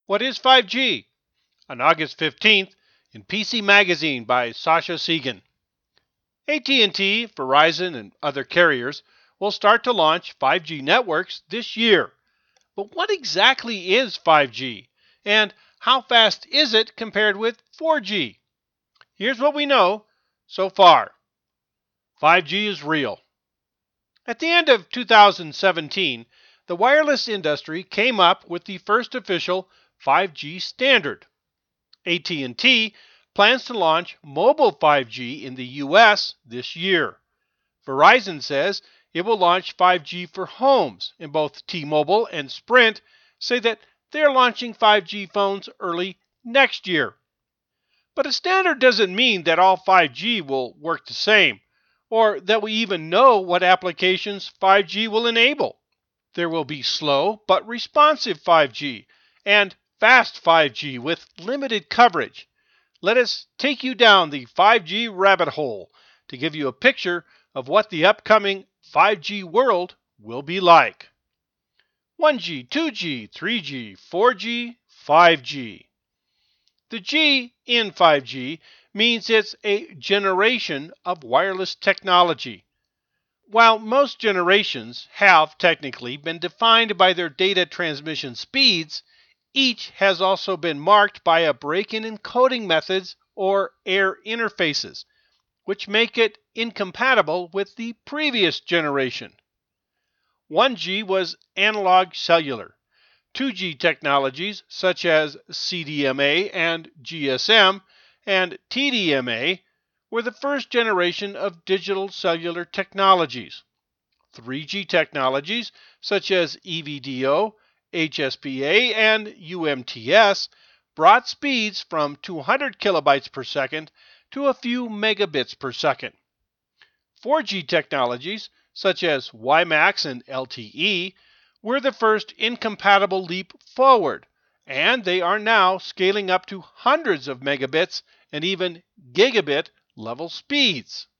What is 5G? On August 15th in PC Magazine by Sasha Segan. AT&T, Verizon, and other carriers will start to launch 5G networks this year. But what exactly is 5G? And how fast is it compared with 4G? Here's what we know so far. 5G is real. At the end of 2017, the wireless industry came up with the first official 5G standard. AT&T plans to launch mobile 5G in the US this year. Verizon says it will launch 5G for homes, and both T-Mobile and Sprint say that they're launching 5G phones early next year. But a standard doesn't mean that all 5G will work the same, or that we even know what applications 5G will enable. There will be slow but responsive 5G and fast 5G with limited coverage. Let us take you down the 5G rabbit hole to give you a picture of what the upcoming 5G world will be like. 1G, 2G, 3G, 4G, 5G. The G in 5G means it's a generation of wireless technology. While most generations have technically been defined by their data transmission speeds, each has also been marked by a break in encoding methods or air interfaces, which make it incompatible with the previous generation. 1G was analog cellular. 2G technologies such as CDMA and GSM and TDMA were the first generation of digital cellular technologies. 3G technologies such as EVDO, HSPA, and UMTS brought speeds from 200 kilobytes per second to a few megabits per second. 4G technologies such as WiMAX and LTE were the first incompatible leap forward, and they are now scaling up to hundreds of megabits and even gigabit level speeds.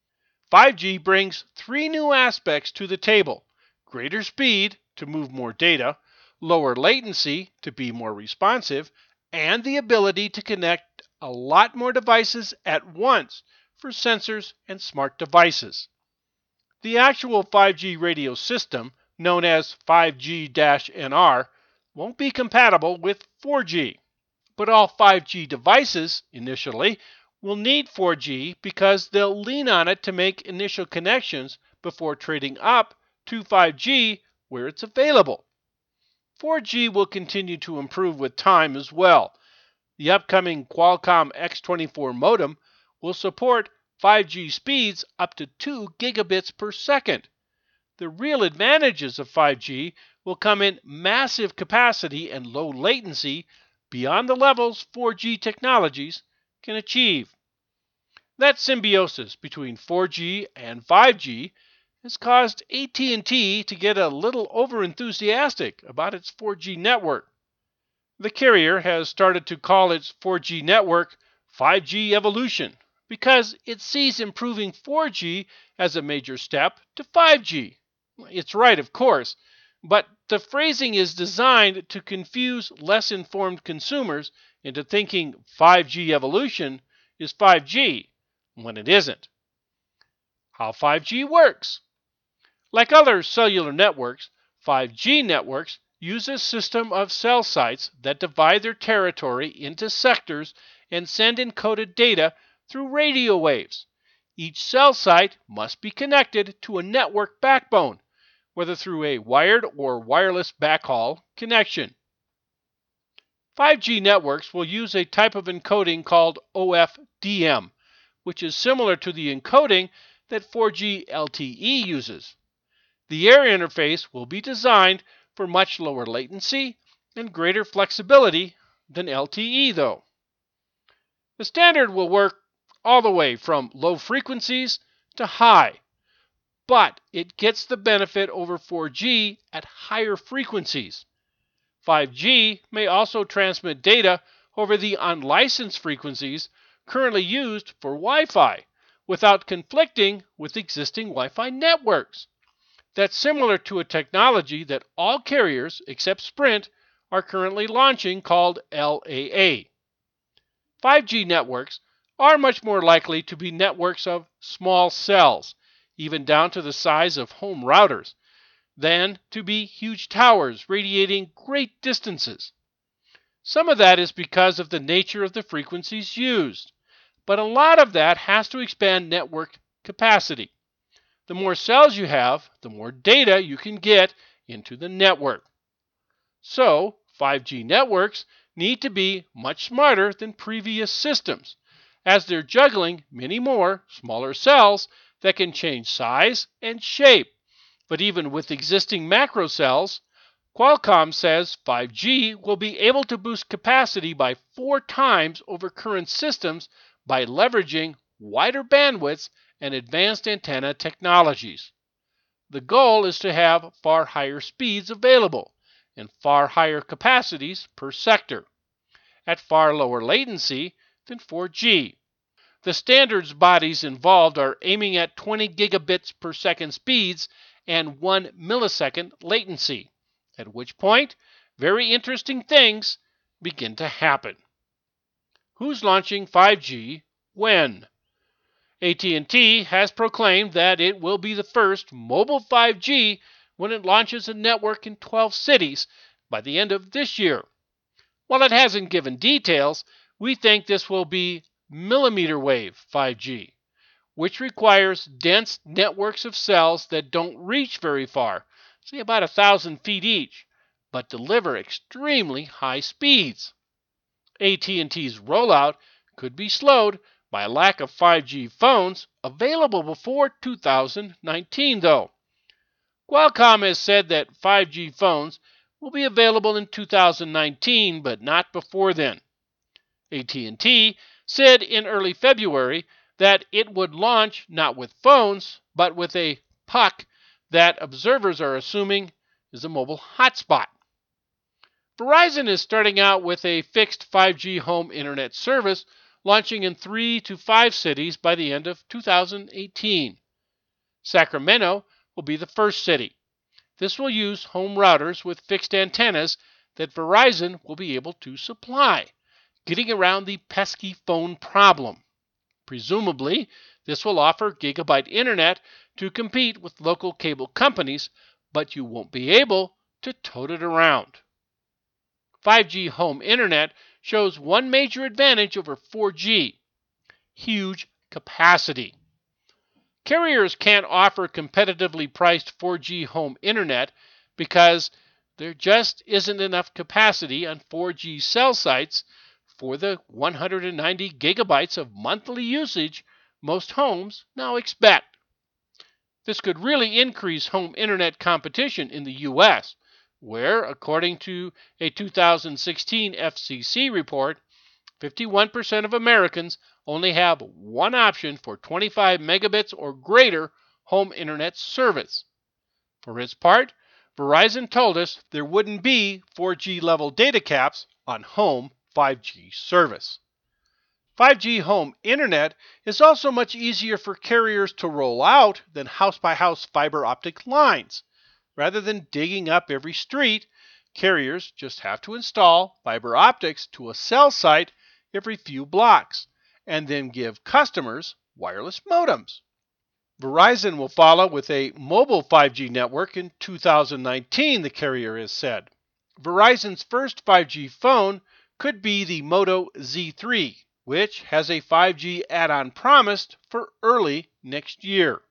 5G brings three new aspects to the table: greater speed to move more data, lower latency to be more responsive, and the ability to connect a lot more devices at once for sensors and smart devices. The actual 5G radio system, known as 5G-NR, won't be compatible with 4G. But all 5G devices, initially, will need 4G because they'll lean on it to make initial connections before trading up to 5G where it's available. 4G will continue to improve with time as well. The upcoming Qualcomm X24 modem will support 5G speeds up to 2 gigabits per second. The real advantages of 5G will come in massive capacity and low latency beyond the levels 4G technologies can achieve. That symbiosis between 4G and 5G has caused AT&T to get a little overenthusiastic about its 4G network. The carrier has started to call its 4G network 5G Evolution because it sees improving 4G as a major step to 5G. It's right, of course, but the phrasing is designed to confuse less informed consumers into thinking 5G evolution is 5G when it isn't. How 5G works. Like other cellular networks, 5G networks use a system of cell sites that divide their territory into sectors and send encoded data through radio waves. Each cell site must be connected to a network backbone, whether through a wired or wireless backhaul connection. 5G networks will use a type of encoding called OFDM, which is similar to the encoding that 4G LTE uses. The air interface will be designed for much lower latency and greater flexibility than LTE, though. The standard will work all the way from low frequencies to high, but it gets the benefit over 4G at higher frequencies. 5G may also transmit data over the unlicensed frequencies currently used for Wi-Fi without conflicting with existing Wi-Fi networks. That's similar to a technology that all carriers except Sprint are currently launching called LAA. 5G networks are much more likely to be networks of small cells, even down to the size of home routers, than to be huge towers radiating great distances. Some of that is because of the nature of the frequencies used, but a lot of that has to expand network capacity. The more cells you have, the more data you can get into the network. So, 5G networks need to be much smarter than previous systems, as they're juggling many more smaller cells that can change size and shape. But even with existing macro cells, Qualcomm says 5G will be able to boost capacity by 4 times over current systems by leveraging wider bandwidths and advanced antenna technologies. The goal is to have far higher speeds available and far higher capacities per sector, at far lower latency than 4G. The standards bodies involved are aiming at 20 gigabits per second speeds and 1 millisecond latency, at which point very interesting things begin to happen. Who's launching 5G when? AT&T has proclaimed that it will be the first mobile 5G when it launches a network in 12 cities by the end of this year. While it hasn't given details, we think this will be millimeter wave 5G, which requires dense networks of cells that don't reach very far, say about 1,000 feet each, but deliver extremely high speeds. AT&T's rollout could be slowed by a lack of 5G phones available before 2019, though. Qualcomm has said that 5G phones will be available in 2019, but not before then. AT&T said in early February that it would launch not with phones, but with a puck that observers are assuming is a mobile hotspot. Verizon is starting out with a fixed 5G home internet service launching in 3 to 5 cities by the end of 2018. Sacramento will be the first city. This will use home routers with fixed antennas that Verizon will be able to supply, getting around the pesky phone problem. Presumably, this will offer gigabyte internet to compete with local cable companies, but you won't be able to tote it around. 5G home internet shows one major advantage over 4G: huge capacity. Carriers can't offer competitively priced 4G home internet because there just isn't enough capacity on 4G cell sites for the 190 gigabytes of monthly usage most homes now expect. This could really increase home internet competition in the U.S., where, according to a 2016 FCC report, 51% of Americans only have one option for 25 megabits or greater home internet service. For its part, Verizon told us there wouldn't be 4G level data caps on home 5G service. 5G home internet is also much easier for carriers to roll out than house-by-house fiber optic lines. Rather than digging up every street, carriers just have to install fiber optics to a cell site every few blocks, and then give customers wireless modems. Verizon will follow with a mobile 5G network in 2019, the carrier has said. Verizon's first 5G phone could be the Moto Z3, which has a 5G add-on promised for early next year.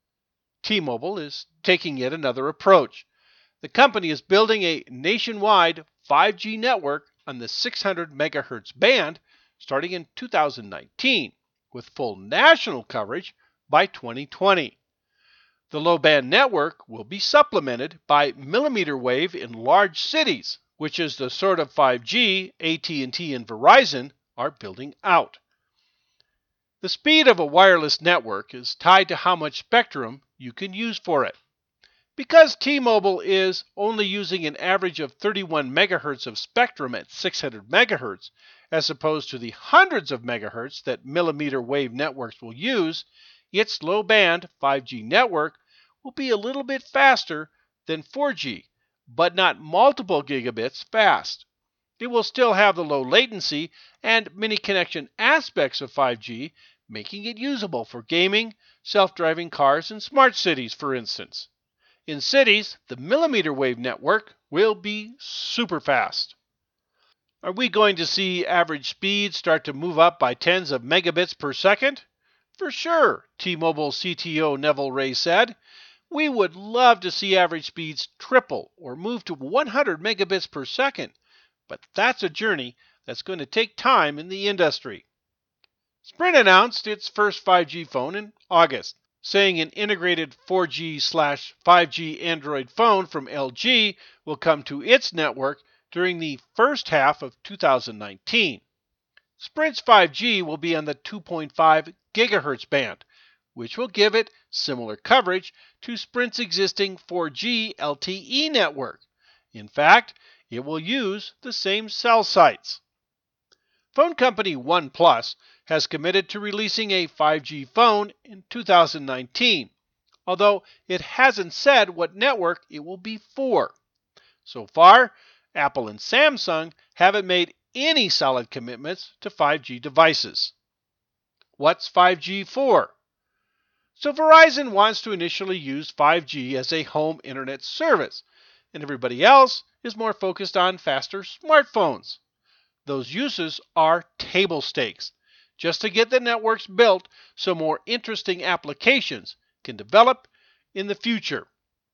T-Mobile is taking yet another approach. The company is building a nationwide 5G network on the 600 megahertz band starting in 2019, with full national coverage by 2020. The low-band network will be supplemented by millimeter wave in large cities, which is the sort of 5G AT&T and Verizon are building out. The speed of a wireless network is tied to how much spectrum you can use for it. Because T-Mobile is only using an average of 31 megahertz of spectrum at 600 megahertz, as opposed to the hundreds of megahertz that millimeter wave networks will use, its low-band 5G network will be a little bit faster than 4G, but not multiple gigabits fast. It will still have the low latency and many connection aspects of 5G, making it usable for gaming, self-driving cars, and smart cities, for instance. In cities, the millimeter wave network will be super fast. Are we going to see average speeds start to move up by tens of megabits per second? For sure, T-Mobile CTO Neville Ray said. We would love to see average speeds triple or move to 100 megabits per second, but that's a journey that's going to take time in the industry. Sprint announced its first 5G phone in August, saying an integrated 4G/5G Android phone from LG will come to its network during the first half of 2019. Sprint's 5G will be on the 2.5 gigahertz band, which will give it similar coverage to Sprint's existing 4G LTE network. In fact, it will use the same cell sites. Phone company OnePlus has committed to releasing a 5G phone in 2019, although it hasn't said what network it will be for. So far, Apple and Samsung haven't made any solid commitments to 5G devices. What's 5G for? So Verizon wants to initially use 5G as a home internet service, and everybody else is more focused on faster smartphones. Those uses are table stakes, just to get the networks built so more interesting applications can develop in the future.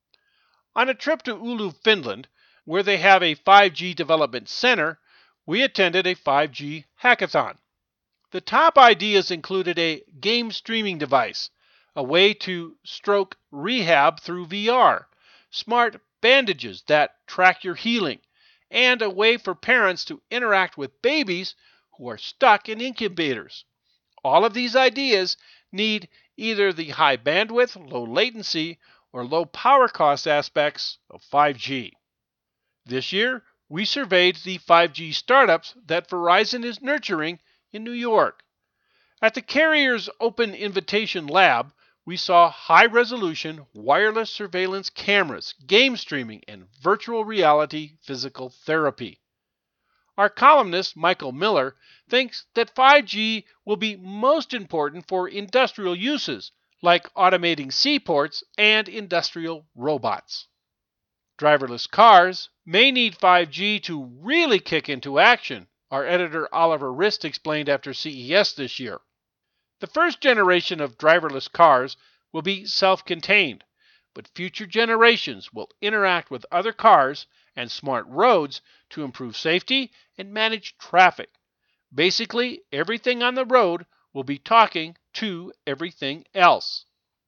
On a trip to Oulu, Finland, where they have a 5G development center, we attended a 5G hackathon. The top ideas included a game streaming device, a way to stroke rehab through VR, smart bandages that track your healing, and a way for parents to interact with babies who are stuck in incubators. All of these ideas need either the high bandwidth, low latency, or low power cost aspects of 5G. This year, we surveyed the 5G startups that Verizon is nurturing in New York. At the carrier's Open Invitation Lab, we saw high-resolution wireless surveillance cameras, game streaming, and virtual reality physical therapy. Our columnist, Michael Miller, thinks that 5G will be most important for industrial uses, like automating seaports and industrial robots. Driverless cars may need 5G to really kick into action, our editor Oliver Rist explained after CES this year. The first generation of driverless cars will be self-contained, but future generations will interact with other cars and smart roads to improve safety and manage traffic. Basically, everything on the road will be talking to everything else.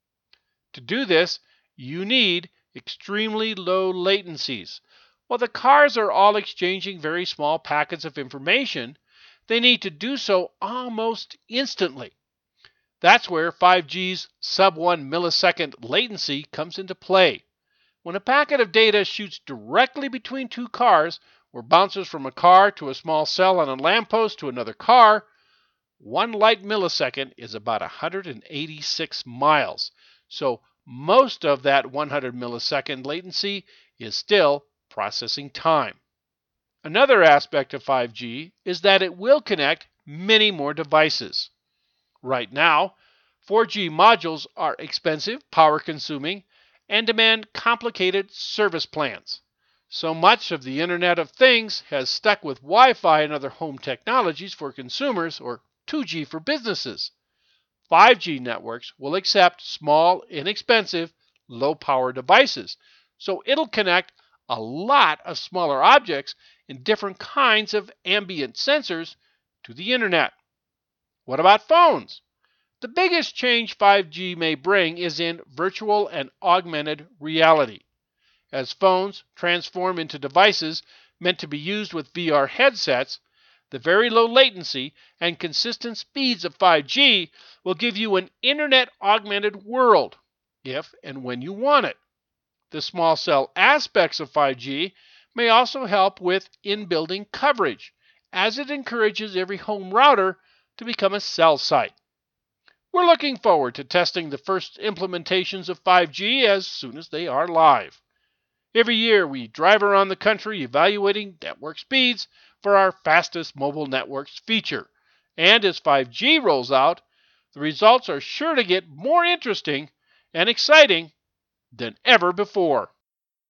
To do this, you need extremely low latencies. While the cars are all exchanging very small packets of information, they need to do so almost instantly. That's where 5G's sub-1 millisecond latency comes into play. When a packet of data shoots directly between two cars, or bounces from a car to a small cell on a lamppost to another car, 1 light millisecond is about 186 miles. So most of that 100 millisecond latency is still processing time. Another aspect of 5G is that it will connect many more devices. Right now, 4G modules are expensive, power-consuming, and demand complicated service plans. So much of the Internet of Things has stuck with Wi-Fi and other home technologies for consumers, or 2G for businesses. 5G networks will accept small, inexpensive, low-power devices, so it'll connect a lot of smaller objects and different kinds of ambient sensors to the Internet. What about phones? The biggest change 5G may bring is in virtual and augmented reality. As phones transform into devices meant to be used with VR headsets, the very low latency and consistent speeds of 5G will give you an internet-augmented world, if and when you want it. The small cell aspects of 5G may also help with in-building coverage, as it encourages every home router to become a cell site. We're looking forward to testing the first implementations of 5G as soon as they are live. Every year we drive around the country evaluating network speeds for our fastest mobile networks feature. And as 5G rolls out, the results are sure to get more interesting and exciting than ever before.